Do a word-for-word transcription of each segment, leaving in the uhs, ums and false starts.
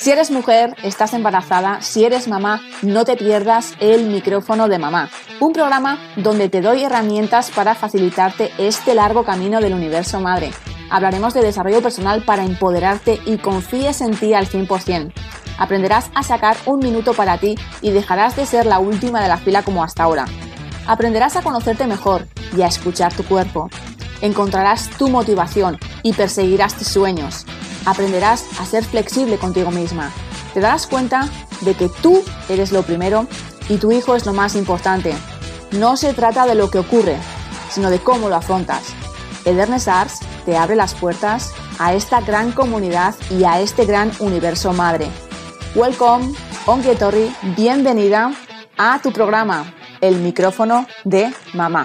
Si eres mujer, estás embarazada, si eres mamá, no te pierdas El Micrófono de Mamá, un programa donde te doy herramientas para facilitarte este largo camino del universo madre. Hablaremos de desarrollo personal para empoderarte y confíes en ti al cien por ciento. Aprenderás a sacar un minuto para ti y dejarás de ser la última de la fila como hasta ahora. Aprenderás a conocerte mejor y a escuchar tu cuerpo. Encontrarás tu motivación y perseguirás tus sueños. Aprenderás a ser flexible contigo misma. Te darás cuenta de que tú eres lo primero y tu hijo es lo más importante. No se trata de lo que ocurre, sino de cómo lo afrontas. Edernes Arts te abre las puertas a esta gran comunidad y a este gran universo madre. Welcome, ongi etorri, bienvenida a tu programa, El Micrófono de Mamá.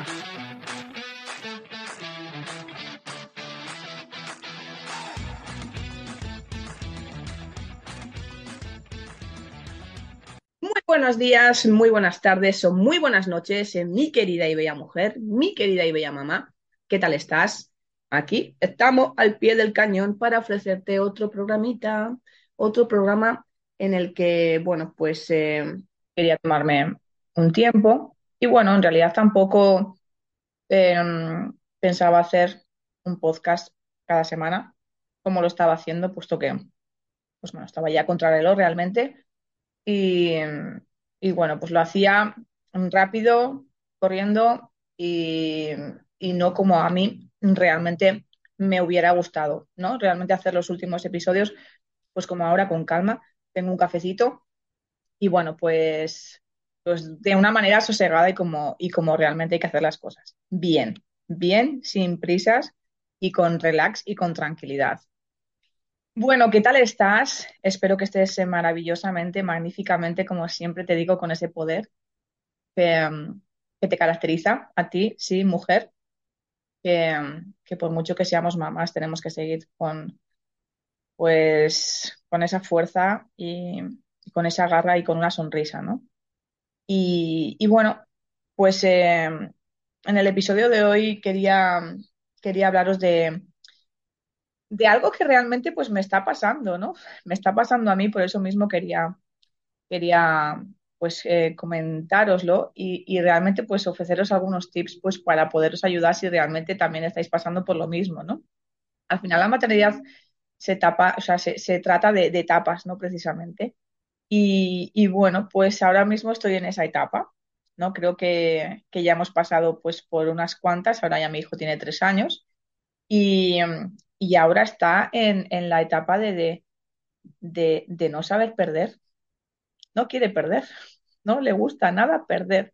Muy buenos días, muy buenas tardes o muy buenas noches, eh, mi querida y bella mujer, mi querida y bella mamá. ¿Qué tal estás? Aquí estamos al pie del cañón para ofrecerte otro programita, otro programa en el que, bueno, pues eh, quería tomarme un tiempo y bueno, en realidad tampoco eh, pensaba hacer un podcast cada semana como lo estaba haciendo, puesto que, pues bueno, estaba ya contra el reloj realmente. Y, y bueno, pues lo hacía rápido, corriendo y, y no como a mí realmente me hubiera gustado, ¿no? Realmente hacer los últimos episodios, pues como ahora con calma, tengo un cafecito y bueno, pues, pues de una manera sosegada y como, y como realmente hay que hacer las cosas. Bien, bien, sin prisas y con relax y con tranquilidad. Bueno, ¿qué tal estás? Espero que estés eh, maravillosamente, magníficamente, como siempre te digo, con ese poder que, mm, que te caracteriza a ti, sí, mujer, que, mm, que por mucho que seamos mamás tenemos que seguir con, pues, con esa fuerza y, y con esa garra y con una sonrisa, ¿no? Y, y bueno, pues eh, en el episodio de hoy quería, quería hablaros de de algo que realmente pues me está pasando, ¿no? Me está pasando a mí, por eso mismo quería quería pues eh, comentároslo y, y realmente pues ofreceros algunos tips pues para poderos ayudar si realmente también estáis pasando por lo mismo, ¿no? Al final la maternidad se tapa, o sea, se, se trata de, de etapas, ¿no? Precisamente. Y, y bueno, pues ahora mismo estoy en esa etapa, ¿no? Creo que, que ya hemos pasado pues por unas cuantas, ahora ya mi hijo tiene tres años y, y ahora está en, en la etapa de, de, de, de no saber perder, no quiere perder, no le gusta nada perder.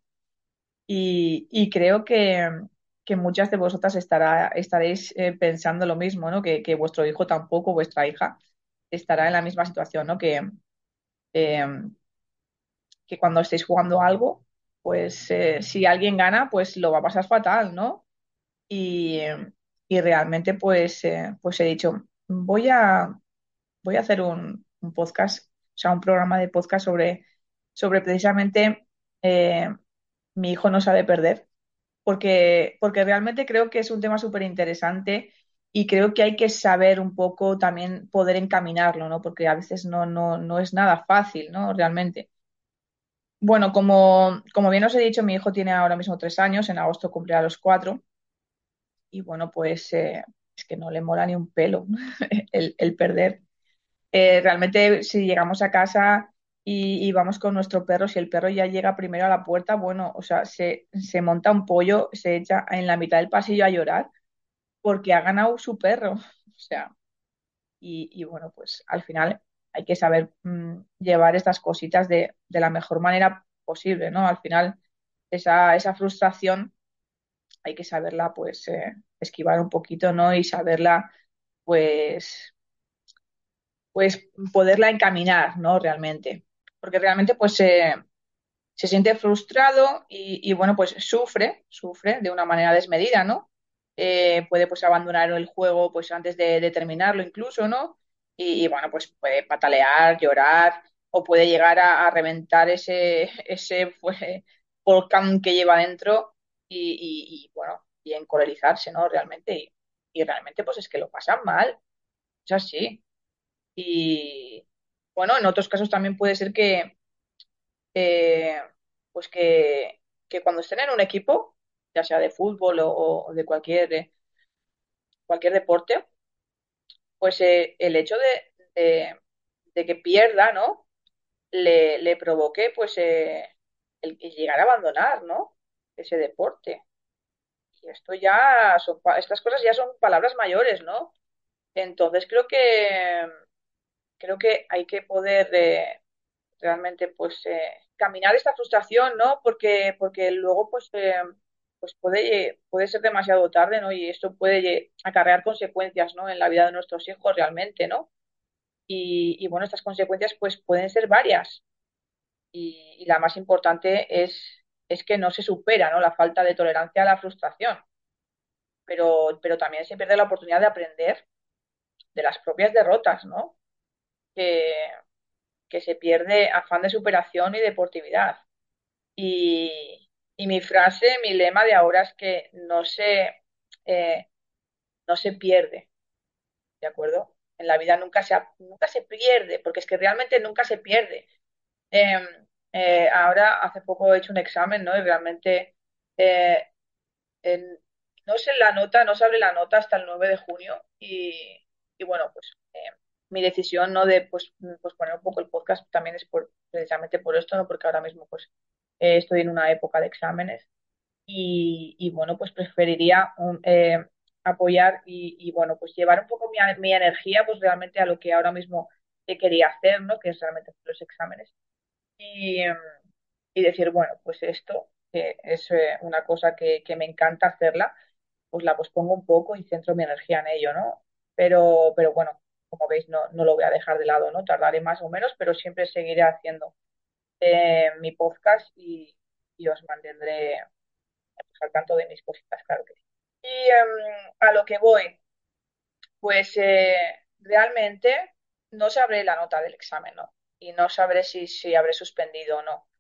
Y, y creo que, que muchas de vosotras estará, estaréis eh, pensando lo mismo, ¿no? Que, que vuestro hijo tampoco, vuestra hija, estará en la misma situación, ¿no? Que, eh, que cuando estéis jugando algo, pues eh, si alguien gana, pues lo va a pasar fatal, ¿no? Y, y realmente, pues, eh, pues he dicho, voy a, voy a hacer un, un podcast, o sea, un programa de podcast sobre, sobre precisamente eh, mi hijo no sabe perder, porque, porque realmente creo que es un tema súper interesante y creo que hay que saber un poco también poder encaminarlo, ¿no? Porque a veces no, no, no es nada fácil, ¿no? Realmente. Bueno, como, como bien os he dicho, mi hijo tiene ahora mismo tres años, en agosto cumplirá los cuatro y bueno, pues eh, es que no le mola ni un pelo el, el perder. Eh, realmente si llegamos a casa y, y vamos con nuestro perro, si el perro ya llega primero a la puerta, bueno, o sea, se, se monta un pollo, se echa en la mitad del pasillo a llorar porque ha ganado su perro. O sea, y, y bueno, pues al final hay que saber mm, llevar estas cositas de, de la mejor manera posible, ¿no? Al final esa, esa frustración hay que saberla pues eh, esquivar un poquito, ¿no? Y saberla pues pues poderla encaminar, ¿no? Realmente. Porque realmente pues eh, se siente frustrado y, y, bueno, pues sufre, sufre de una manera desmedida, ¿no? Eh, puede pues abandonar el juego pues antes de, de terminarlo incluso, ¿no? Y, y, bueno, pues puede patalear, llorar o puede llegar a, a reventar ese, ese pues, volcán que lleva dentro y, y, y, bueno, y encolerizarse, ¿no? Realmente. Y, y realmente pues es que lo pasan mal, es así. bueno, en otros casos también puede ser que, eh, pues que, que cuando estén en un equipo, ya sea de fútbol o, o de cualquier, eh, cualquier deporte, pues eh, el hecho de, de- de que pierda, ¿no? Le, le provoque, pues, eh, el, el llegar a abandonar, ¿no? Ese deporte. Y esto ya son, pa- estas cosas ya son palabras mayores, ¿no? Entonces creo que creo que hay que poder eh, realmente pues eh, caminar esta frustración, ¿no? Porque, porque luego pues, eh, pues puede, puede ser demasiado tarde, ¿no? Y esto puede acarrear consecuencias, ¿no? En la vida de nuestros hijos realmente, ¿no? Y, y bueno, estas consecuencias pues pueden ser varias y, y la más importante es, es que no se supera, ¿no? La falta de tolerancia a la frustración, pero, pero también se pierde la oportunidad de aprender de las propias derrotas, ¿no? Que, que se pierde afán de superación y deportividad. Y, y mi frase, mi lema de ahora es que no se, eh, no se pierde, ¿de acuerdo? En la vida nunca se, nunca se pierde, porque es que realmente nunca se pierde. Eh, eh, ahora, hace poco he hecho un examen, ¿no? Y realmente eh, en- no sé la nota, no se abre la nota hasta el nueve de junio y, y bueno, pues eh, mi decisión, ¿no? De pues, pues poner un poco el podcast también es por, precisamente por esto, ¿no? Porque ahora mismo pues eh, estoy en una época de exámenes y, y, bueno, pues preferiría um, eh, apoyar y, y, bueno, pues llevar un poco mi, mi energía pues realmente a lo que ahora mismo eh, quería hacer, ¿no? Que es realmente los exámenes. Y, em, y decir, bueno, pues esto, que es eh, una cosa que, que me encanta hacerla, pues la pospongo un poco y centro mi energía en ello, ¿no? Pero, pero bueno, como veis, no, no lo voy a dejar de lado, ¿no? Tardaré más o menos, pero siempre seguiré haciendo eh, mi podcast y, y os mantendré pues, al tanto de mis cositas, claro que sí. Y em, a lo que voy, pues eh, realmente no sabré la nota del examen, ¿no? Y no sabré si, si habré suspendido o no.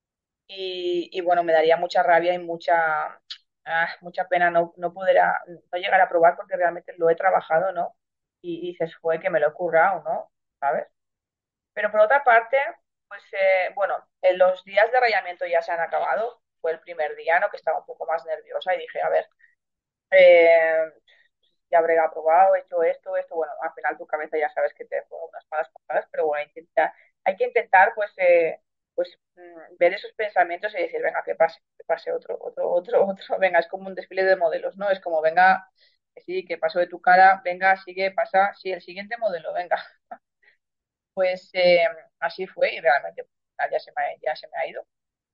Y, y, bueno, me daría mucha rabia y mucha, ah, mucha pena no, no poder a- no llegar a probar porque realmente lo he trabajado, ¿no? Y, y dices, fue que me lo he currado, ¿no? ¿Sabes? Pero por otra parte, pues eh, bueno, en los días de rayamiento ya se han acabado. Fue el primer día, ¿no? Que estaba un poco más nerviosa y dije, a ver, eh, ya habré aprobado, he hecho esto, esto. Bueno, al final tu cabeza ya sabes que te juega unas malas pasadas, pero bueno, intenta, hay que intentar pues, eh, pues mm, ver esos pensamientos y decir, venga, que pase, que pase otro, otro, otro, otro. Venga, es como un desfile de modelos, ¿no? Es como, venga, que sí, que paso de tu cara, venga, sigue, pasa, sí, el siguiente modelo, venga. Pues eh, así fue y realmente pues, ya se me, ha- ya se me ha ido.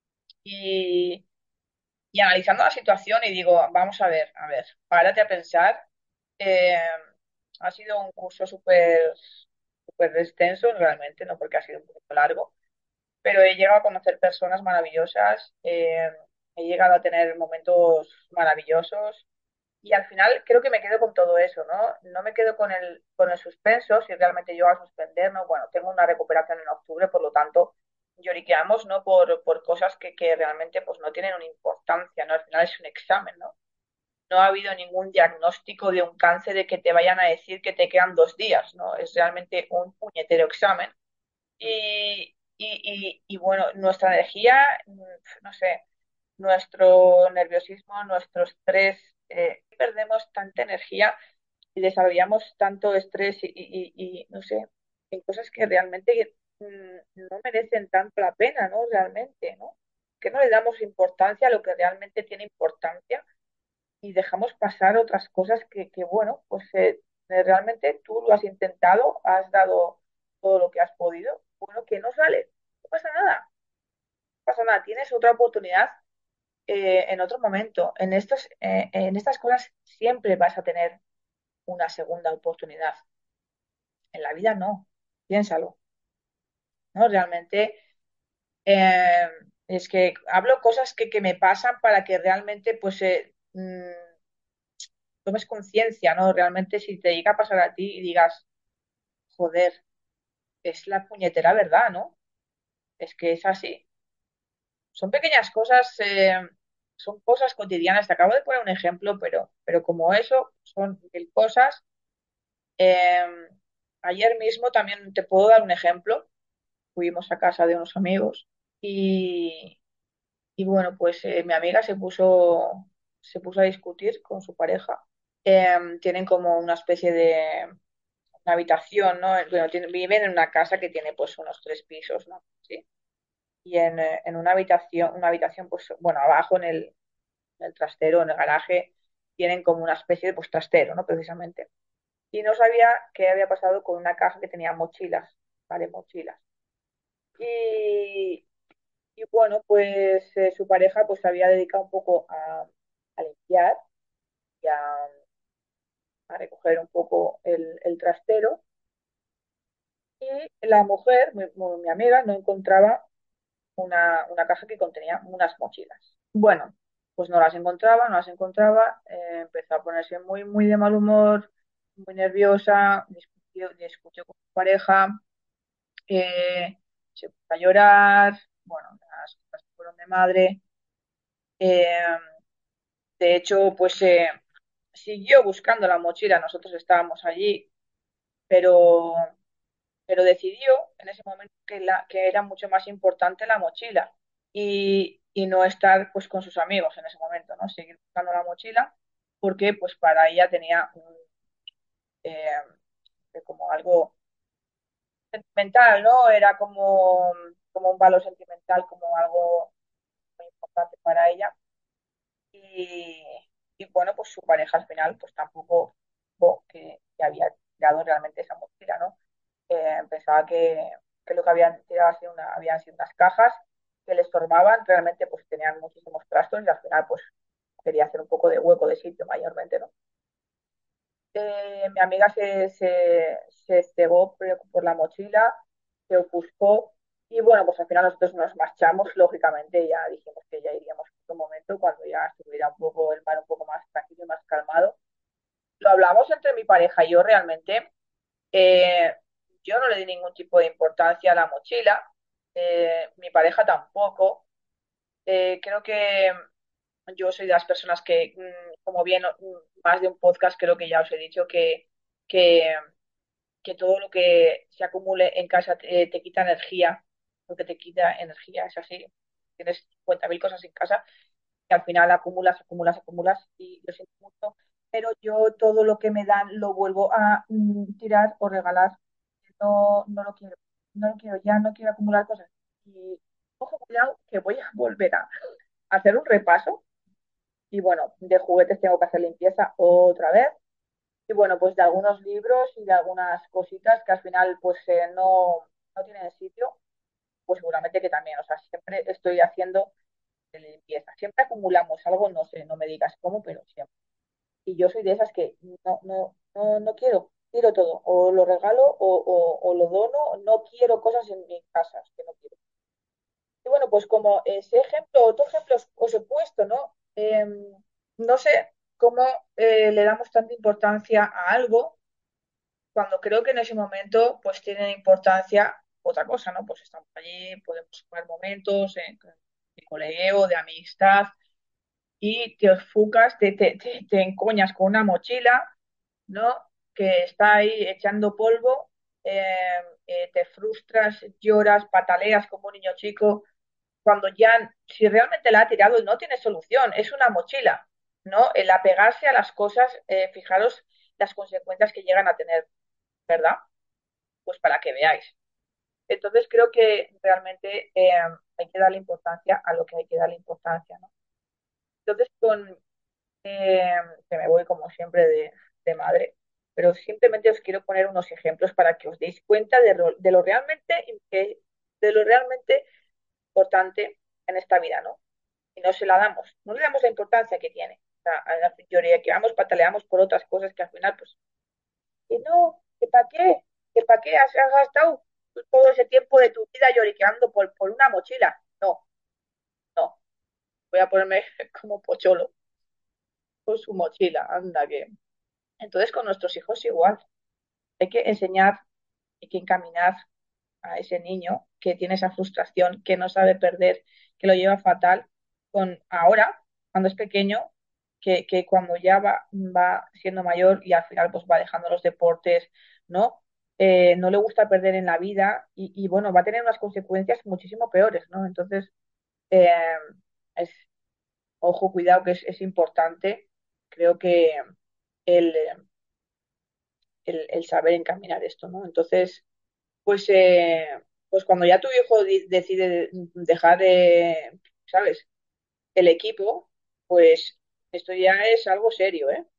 Y, y analizando la situación y digo, vamos a ver, a ver, párate a pensar. Eh, ha sido un curso súper súper extenso, realmente, no porque ha sido un poco largo, pero he llegado a conocer personas maravillosas, eh, he llegado a tener momentos maravillosos y al final creo que me quedo con todo eso, ¿no? No me quedo con el, con el suspenso, si realmente yo a suspender, ¿no? Bueno, tengo una recuperación en octubre, por lo tanto, lloriqueamos, ¿no? Por, por cosas que, que realmente pues no tienen una importancia, ¿no? Al final es un examen, ¿no? No ha habido ningún diagnóstico de un cáncer de que te vayan a decir que te quedan dos días, ¿no? Es realmente un puñetero examen. Y, y, y, y bueno, nuestra energía, mm, no sé, nuestro nerviosismo, nuestro estrés, eh, perdemos tanta energía y desarrollamos tanto estrés y, y, y, y, no sé, en cosas que realmente mm, no merecen tanto la pena, ¿no? Realmente, ¿no? Que no le damos importancia a lo que realmente tiene importancia y dejamos pasar otras cosas que, que bueno, pues eh, eh, realmente tú lo has intentado, has dado todo lo que has podido, bueno, que no sale, no pasa nada, no pasa nada, tienes otra oportunidad eh, en otro momento. En estos, eh, en estas cosas siempre vas a tener una segunda oportunidad. En la vida no, piénsalo, ¿no? Realmente eh, es que hablo cosas que, que me pasan para que realmente pues eh, mm, tomes conciencia, ¿no? Realmente si te llega a pasar a ti y digas, joder, es la puñetera verdad, ¿no? Es que es así. Son pequeñas cosas, eh, son cosas cotidianas. Te acabo de poner un ejemplo, pero, pero como eso, son mil cosas. eh, Ayer mismo también te puedo dar un ejemplo. Fuimos a casa de unos amigos y, y bueno, pues eh, mi amiga se puso, se puso a discutir con su pareja. Em, tienen como una especie de una habitación, ¿no? Bueno, tienen- viven en una casa que tiene pues unos tres pisos, ¿no? Sí. Y en, eh, en una habitación, una habitación, pues, bueno, abajo en el, en el trastero, en el garaje, tienen como una especie de pues trastero, ¿no? Precisamente. Y no sabía qué había pasado con una caja que tenía mochilas, ¿vale? Mochilas. Y, y bueno, pues eh, su pareja pues se había dedicado un poco a, a limpiar y a, a recoger un poco el, el trastero. Y la mujer, mi, mi amiga, no encontraba una, una caja que contenía unas mochilas. Bueno, pues no las encontraba, no las encontraba, eh, empezó a ponerse muy, muy de mal humor, muy nerviosa, discutió, discutió con su pareja, eh, se puso a llorar, bueno, las cosas fueron de madre. Eh, de hecho, pues eh, siguió buscando la mochila, nosotros estábamos allí, pero, pero decidió en ese momento que, la, que era mucho más importante la mochila y, y no estar pues con sus amigos en ese momento, ¿no? Seguir buscando la mochila porque pues para ella tenía un, eh, como algo sentimental, ¿no? Era como, como un valor sentimental, como algo muy importante para ella. Y, y bueno, pues su pareja al final pues tampoco supo que, que había tirado realmente esa mochila, ¿no? Eh, pensaba que, que lo que habían tirado así una, habían sido unas cajas que le estorbaban, realmente pues tenían muchísimos trastos y al final pues quería hacer un poco de hueco de sitio mayormente, ¿no? Eh, mi amiga se, se, se cegó por, por la mochila, se ofuscó y bueno, pues al final nosotros nos marchamos, lógicamente ya dijimos que ya iríamos en otro momento cuando ya estuviera un poco el mar un poco más tranquilo y más calmado. Lo hablamos entre mi pareja y yo realmente. Eh, yo no le di ningún tipo de importancia a la mochila, eh, mi pareja tampoco. Eh, creo que yo soy de las personas que, mm, como bien, mm, más de un podcast creo que ya os he dicho que, que, que todo lo que se acumule en casa te, te quita energía, porque te quita energía, es así. Tienes cincuenta mil cosas en casa que al final acumulas, acumulas, acumulas y lo siento mucho, pero yo todo lo que me dan lo vuelvo a mm, tirar o regalar. No, no lo quiero, no lo quiero, ya no quiero acumular cosas. Y ojo, cuidado, que voy a volver a hacer un repaso y bueno, de juguetes tengo que hacer limpieza otra vez. Y bueno, pues de algunos libros y de algunas cositas que al final pues eh, no, no tienen sitio, pues seguramente que también, o sea, siempre estoy haciendo de limpieza. Siempre acumulamos algo, no sé, no me digas cómo, pero siempre. Y yo soy de esas que no, no, no, no quiero, tiro todo, o lo regalo o, o, o lo dono, no quiero cosas en mi casa, es que no quiero. Y bueno, pues como ese ejemplo, otro ejemplo os, os he puesto, ¿no? Eh, no sé cómo eh, le damos tanta importancia a algo cuando creo que en ese momento pues tiene importancia otra cosa, ¿no? Pues estamos allí, podemos jugar momentos eh, de colegueo, de amistad, y te ofuscas, te, te, te, te encoñas con una mochila, ¿no? Que está ahí echando polvo, eh, eh, te frustras, lloras, pataleas como un niño chico, cuando ya, si realmente la ha tirado, no tiene solución, es una mochila, ¿no? El apegarse a las cosas, eh, fijaros las consecuencias que llegan a tener, ¿verdad? Pues para que veáis. Entonces creo que realmente eh, hay que darle importancia a lo que hay que darle importancia, ¿no? Entonces con, eh, que me voy como siempre de, de madre, pero simplemente os quiero poner unos ejemplos para que os deis cuenta de, lo, de lo realmente de lo realmente importante en esta vida, ¿no? Y no se la damos, no le damos la importancia que tiene. O sea, a la prioridad que vamos, pataleamos por otras cosas que al final, pues, que no, que para qué, que para qué has, has gastado todo ese tiempo de tu vida lloriqueando por, por una mochila. No, no, voy a ponerme como pocholo con su mochila, anda que. Entonces con nuestros hijos igual, hay que enseñar, hay que encaminar a ese niño que tiene esa frustración, que no sabe perder, que lo lleva fatal, con ahora, cuando es pequeño, que, que cuando ya va, va siendo mayor y al final pues va dejando los deportes, ¿no? eh, no le gusta perder en la vida y, y, bueno, va a tener unas consecuencias muchísimo peores, ¿no? Entonces, eh, es, ojo, cuidado, que es, es importante, creo que el, el, el saber encaminar esto, ¿no? Entonces, pues, eh, pues cuando ya tu hijo di- decide dejar de, ¿sabes? El equipo, pues esto ya es algo serio, ¿eh?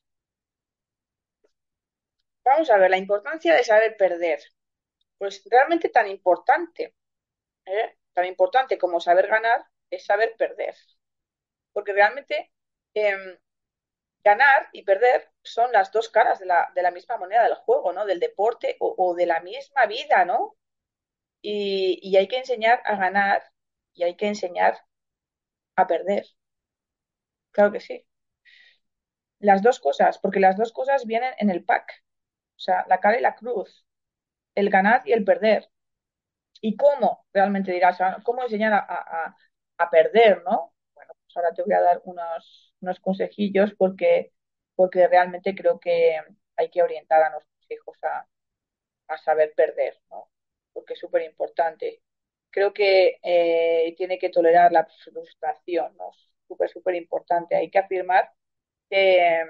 Vamos a ver, la importancia de saber perder. Pues realmente tan importante, ¿eh? Tan importante como saber ganar es saber perder. Porque realmente em, ganar y perder son las dos caras de la, de la misma moneda del juego, ¿no? Del deporte o, o de la misma vida, ¿no? Y, y hay que enseñar a ganar y hay que enseñar a perder. Claro que sí. Las dos cosas, porque las dos cosas vienen en el pack. O sea, la cara y la cruz, el ganar y el perder. ¿Y cómo? Realmente dirás, ah, ¿cómo enseñar a, a- a perder, no? Bueno, pues ahora te voy a dar unos, unos consejillos porque, porque realmente creo que hay que orientar a nuestros hijos a, a saber perder, ¿no? Porque es súper importante. Creo que eh, tiene que tolerar la frustración, ¿no? Súper, súper importante. Hay que afirmar que,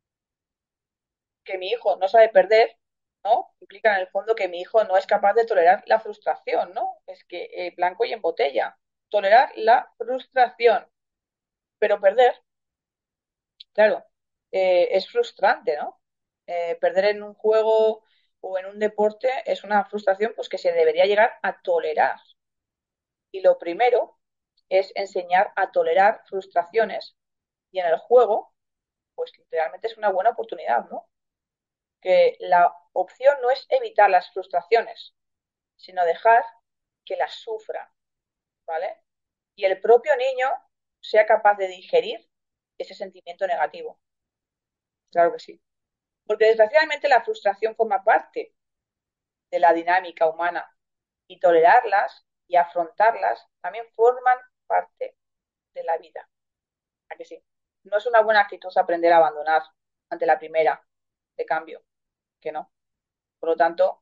que mi hijo no sabe perder, ¿no? Implica en el fondo que mi hijo no es capaz de tolerar la frustración, ¿no? Es que eh, blanco y en botella. Tolerar la frustración, pero perder, claro, eh, es frustrante, ¿no? Eh, perder en un juego o en un deporte es una frustración pues que se debería llegar a tolerar. Y lo primero es enseñar a tolerar frustraciones y en el juego, pues realmente es una buena oportunidad, ¿no? Que la opción no es evitar las frustraciones, sino dejar que las sufra, ¿vale? Y el propio niño sea capaz de digerir ese sentimiento negativo. Claro que sí. Porque desgraciadamente la frustración forma parte de la dinámica humana y tolerarlas y afrontarlas también forman parte de la vida. ¿A que sí? No es una buena actitud aprender a abandonar ante la primera de cambio, que no. Por lo tanto,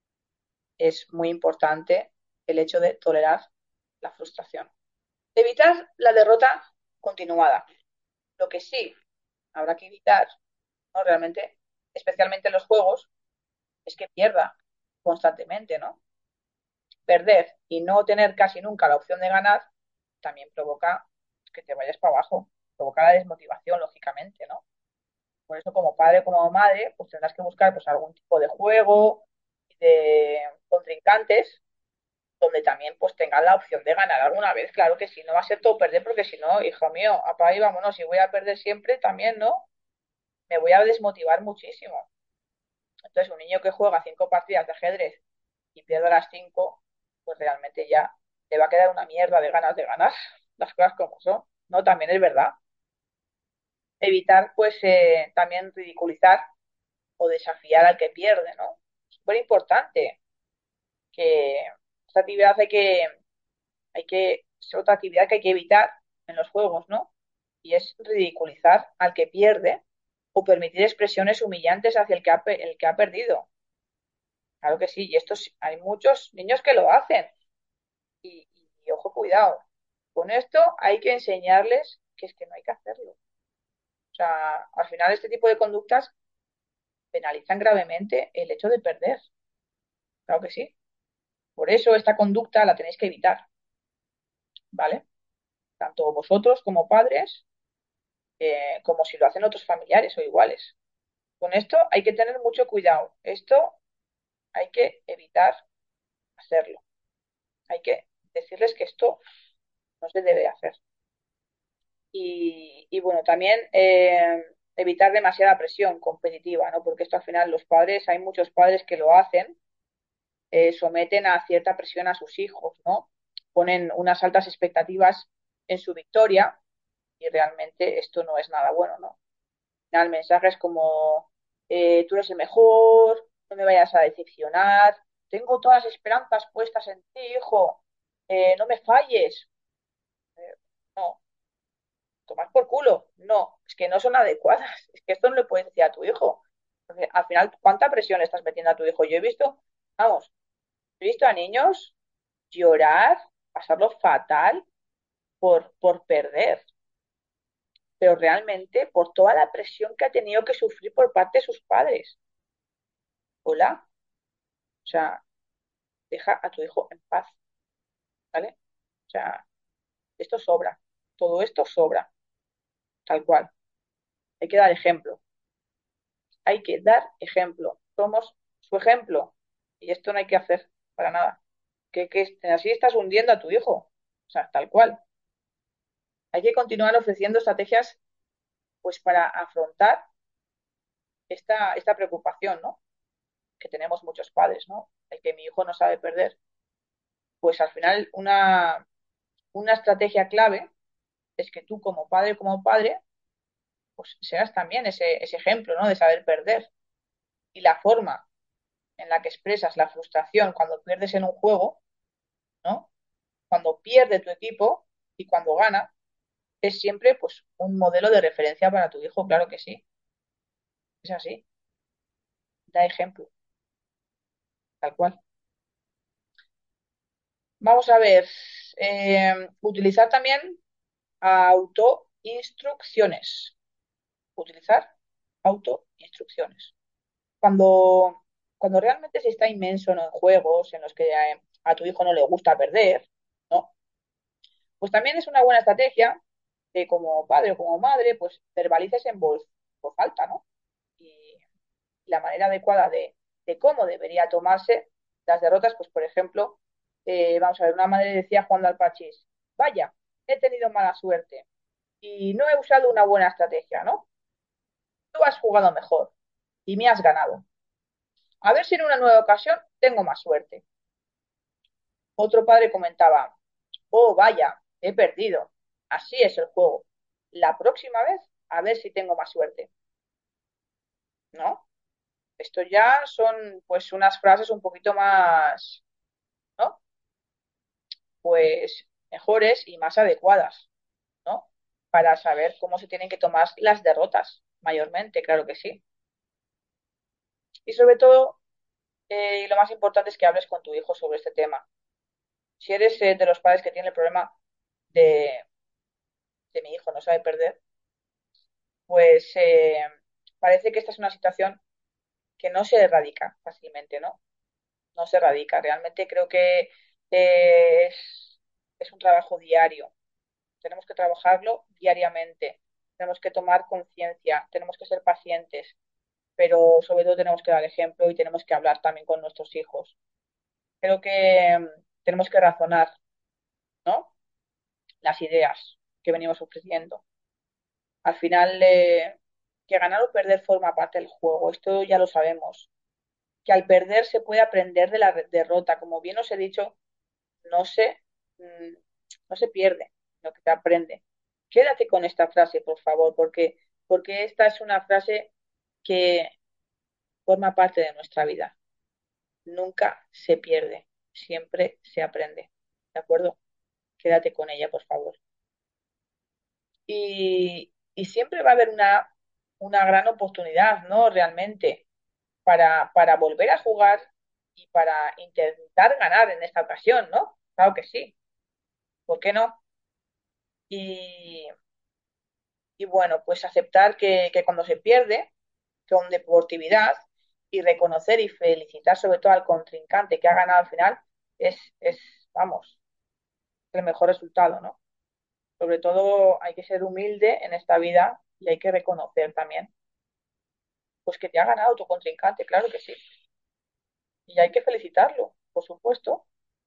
es muy importante el hecho de tolerar la frustración. Evitar la derrota continuada. Lo que sí habrá que evitar, ¿no? Realmente, especialmente en los juegos, es que pierda constantemente, ¿no? Perder y no tener casi nunca la opción de ganar también provoca que te vayas para abajo, provoca la desmotivación, lógicamente, ¿no? Por eso, como padre o como madre, pues tendrás que buscar pues algún tipo de juego, de contrincantes, donde también pues tengan la opción de ganar alguna vez. Claro que si no va a ser todo perder, porque si no, hijo mío, apaga y vámonos, si voy a perder siempre, también, ¿no? Me voy a desmotivar muchísimo. Entonces, un niño que juega cinco partidas de ajedrez y pierde las cinco, pues realmente ya le va a quedar una mierda de ganas de ganar, las cosas como son. No, también es verdad. Evitar, pues, eh, también ridiculizar o desafiar al que pierde, ¿no? Es súper importante que esta actividad hay que, hay que, es otra actividad que hay que evitar en los juegos, ¿no? Y es ridiculizar al que pierde o permitir expresiones humillantes hacia el que ha, el que ha perdido. Claro que sí, y estos hay muchos niños que lo hacen. Y, y, y ojo, cuidado. Con esto hay que enseñarles que es que no hay que hacerlo. O sea, al final este tipo de conductas penalizan gravemente el hecho de perder. Claro que sí. Por eso esta conducta la tenéis que evitar, ¿vale? Tanto vosotros como padres, eh, como si lo hacen otros familiares o iguales. Con esto hay que tener mucho cuidado. Esto hay que evitar hacerlo. Hay que decirles que esto no se debe hacer. Y, y bueno, también eh, evitar demasiada presión competitiva, ¿no? Porque esto al final los padres, hay muchos padres que lo hacen, eh, someten a cierta presión a sus hijos, ¿no? Ponen unas altas expectativas en su victoria y realmente esto no es nada bueno, ¿no? Al final, mensajes como eh, tú eres el mejor, no me vayas a decepcionar, tengo todas las esperanzas puestas en ti, hijo, eh, no me falles. Eh, no, tomar por culo. No, es que no son adecuadas. Es que esto no le puedes decir a tu hijo. Porque al final, ¿cuánta presión le estás metiendo a tu hijo? Yo he visto, vamos, he visto a niños llorar, pasarlo fatal por, por perder, pero realmente por toda la presión que ha tenido que sufrir por parte de sus padres. Hola, o sea, deja a tu hijo en paz, ¿vale? O sea, esto sobra, todo esto sobra, tal cual. Hay que dar ejemplo, hay que dar ejemplo. Somos su ejemplo y esto no hay que hacer para nada. Que, que así estás hundiendo a tu hijo, o sea, tal cual. Hay que continuar ofreciendo estrategias pues para afrontar esta, esta preocupación, ¿no? Que tenemos muchos padres, ¿no? El que mi hijo no sabe perder. Pues al final una, una estrategia clave es que tú como padre, como padre, pues seas también ese, ese ejemplo, ¿no? De saber perder. Y la forma en la que expresas la frustración cuando pierdes en un juego, ¿no? Cuando pierde tu equipo y cuando gana, es siempre pues un modelo de referencia para tu hijo, claro que sí. Es así, da ejemplo, tal cual. Vamos a ver, eh, utilizar también autoinstrucciones. Utilizar autoinstrucciones. Cuando, cuando realmente se está inmenso, ¿no? En juegos en los que a, a tu hijo no le gusta perder, ¿no? Pues también es una buena estrategia que como padre o como madre, pues verbalices en voz, voz alta, ¿no? Y la manera adecuada de, de cómo debería tomarse las derrotas, pues por ejemplo, eh, vamos a ver, una madre decía jugando al parchís, vaya, he tenido mala suerte y no he usado una buena estrategia, ¿no? Tú has jugado mejor y me has ganado. A ver si en una nueva ocasión tengo más suerte. Otro padre comentaba, oh, vaya, he perdido. Así es el juego. La próxima vez, a ver si tengo más suerte. ¿No? Esto ya son pues unas frases un poquito más, ¿no? Pues mejores y más adecuadas, ¿no? Para saber cómo se tienen que tomar las derrotas, mayormente, claro que sí. Y sobre todo, eh, lo más importante es que hables con tu hijo sobre este tema. Si eres eh, de los padres que tiene el problema de, de mi hijo no sabe perder, pues eh, parece que esta es una situación que no se erradica fácilmente, ¿no? No se erradica. Realmente creo que eh, es, es un trabajo diario. Tenemos que trabajarlo diariamente. Tenemos que tomar conciencia, tenemos que ser pacientes, pero sobre todo tenemos que dar ejemplo y tenemos que hablar también con nuestros hijos. Creo que mm, tenemos que razonar, ¿no? Las ideas que venimos ofreciendo. Al final, eh, que ganar o perder forma parte del juego, esto ya lo sabemos. Que al perder se puede aprender de la derrota. Como bien os he dicho, no se, mm, no se pierde, lo que te aprende. Quédate con esta frase, por favor, porque, porque esta es una frase que forma parte de nuestra vida. Nunca se pierde, siempre se aprende. ¿De acuerdo? Quédate con ella, por favor. Y, y siempre va a haber una, una gran oportunidad, ¿no? Realmente, para, para volver a jugar y para intentar ganar en esta ocasión, ¿no? Claro que sí. ¿Por qué no? Y, y bueno, pues aceptar que, que cuando se pierde, con deportividad, y reconocer y felicitar sobre todo al contrincante que ha ganado al final, es, es vamos, el mejor resultado, ¿no? Sobre todo hay que ser humilde en esta vida y hay que reconocer también, pues que te ha ganado tu contrincante, claro que sí. Y hay que felicitarlo, por supuesto.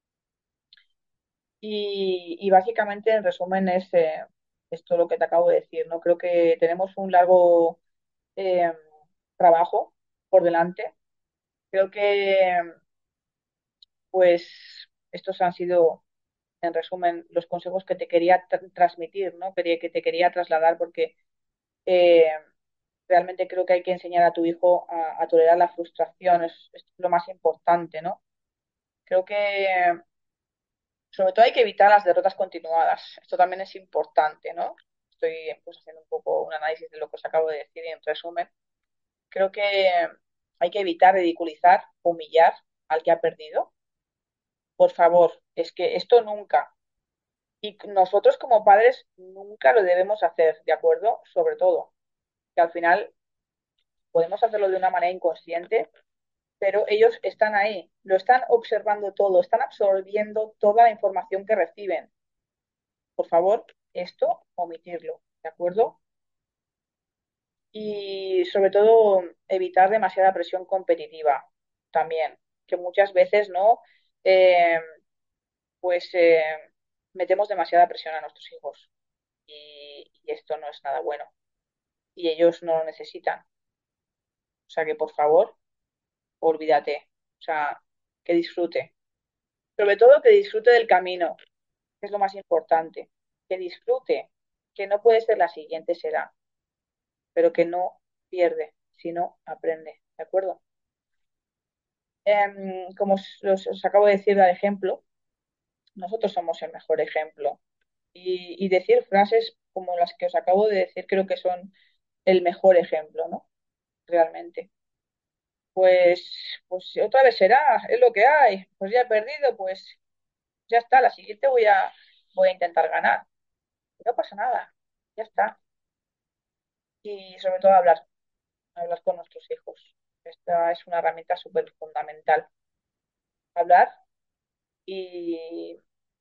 Y, y básicamente, en resumen, es eh, esto lo que te acabo de decir, ¿no? Creo que tenemos un largo eh, trabajo por delante. Creo que, pues, estos han sido, en resumen, los consejos que te quería tra- transmitir, ¿no? Quería, que te quería trasladar porque eh, realmente creo que hay que enseñar a tu hijo a, a tolerar la frustración, es, es lo más importante, ¿no? Creo que sobre todo hay que evitar las derrotas continuadas. Esto también es importante, ¿no? Estoy pues, haciendo un poco un análisis de lo que os acabo de decir y en resumen. creo que hay que evitar ridiculizar, humillar al que ha perdido. Por favor, es que esto nunca. Y nosotros como padres nunca lo debemos hacer, ¿de acuerdo? Sobre todo, que al final podemos hacerlo de una manera inconsciente, pero ellos están ahí, lo están observando todo, están absorbiendo toda la información que reciben. Por favor, esto omitirlo, ¿de acuerdo? Y sobre todo evitar demasiada presión competitiva también, que muchas veces no, eh, pues eh, metemos demasiada presión a nuestros hijos y, y esto no es nada bueno y ellos no lo necesitan. O sea que por favor, olvídate, o sea, que disfrute, sobre todo que disfrute del camino, que es lo más importante, que disfrute, que no puede ser la siguiente será, pero que no pierde, sino aprende, ¿de acuerdo? Em, como os, os- os acabo de decir al ejemplo, nosotros somos el mejor ejemplo. Y, y decir frases como las que os acabo de decir creo que son el mejor ejemplo, ¿no? Realmente. Pues, pues otra vez será, es lo que hay. Pues ya he perdido, pues ya está. La siguiente voy a, voy a intentar ganar. No pasa nada, ya está. Y sobre todo hablar, hablar con nuestros hijos. Esta es una herramienta súper fundamental. Hablar y,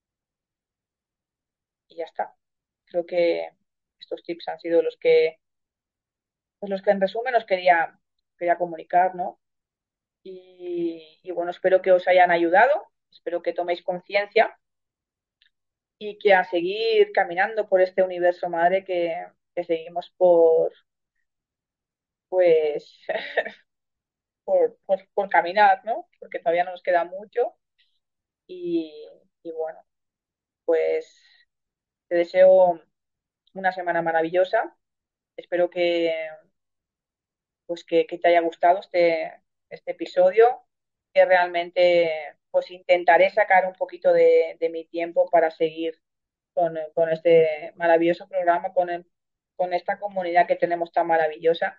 y ya está. Creo que estos tips han sido los que, pues los que en resumen os quería, quería comunicar, ¿no? Y, y bueno, espero que os hayan ayudado, espero que toméis conciencia y que a seguir caminando por este universo madre que, que seguimos por, pues, por, por, por caminar, ¿no? Porque todavía no nos queda mucho y, y bueno, pues te deseo una semana maravillosa. Espero que, pues que, que te haya gustado este, este episodio, que realmente pues intentaré sacar un poquito de, de mi tiempo para seguir con, con este maravilloso programa, con, el- con esta comunidad que tenemos tan maravillosa.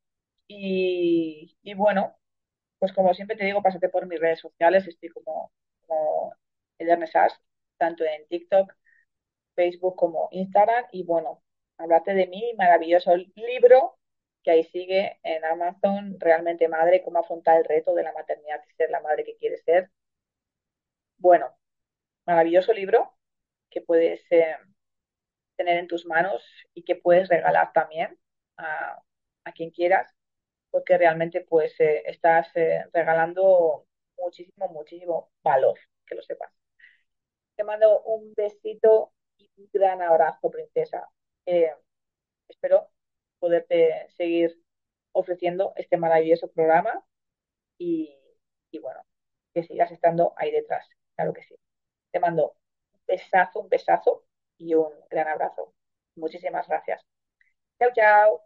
Y, y bueno, pues como siempre te digo, pásate por mis redes sociales, estoy como, como Eder Sass, tanto en TikTok, Facebook como Instagram. Y bueno, hablarte de mi maravilloso libro que ahí sigue en Amazon, Realmente Madre, cómo afrontar el reto de la maternidad y ser la madre que quieres ser. Bueno, maravilloso libro que puedes eh, tener en tus manos y que puedes regalar también a, a quien quieras, porque realmente pues eh, estás eh, regalando muchísimo, muchísimo valor, que lo sepas. Te mando un besito y un gran abrazo, princesa. Eh, espero poderte seguir ofreciendo este maravilloso programa y, y bueno, que sigas estando ahí detrás, claro que sí. Te mando un besazo, un besazo y un gran abrazo. Muchísimas gracias. Chao, chao.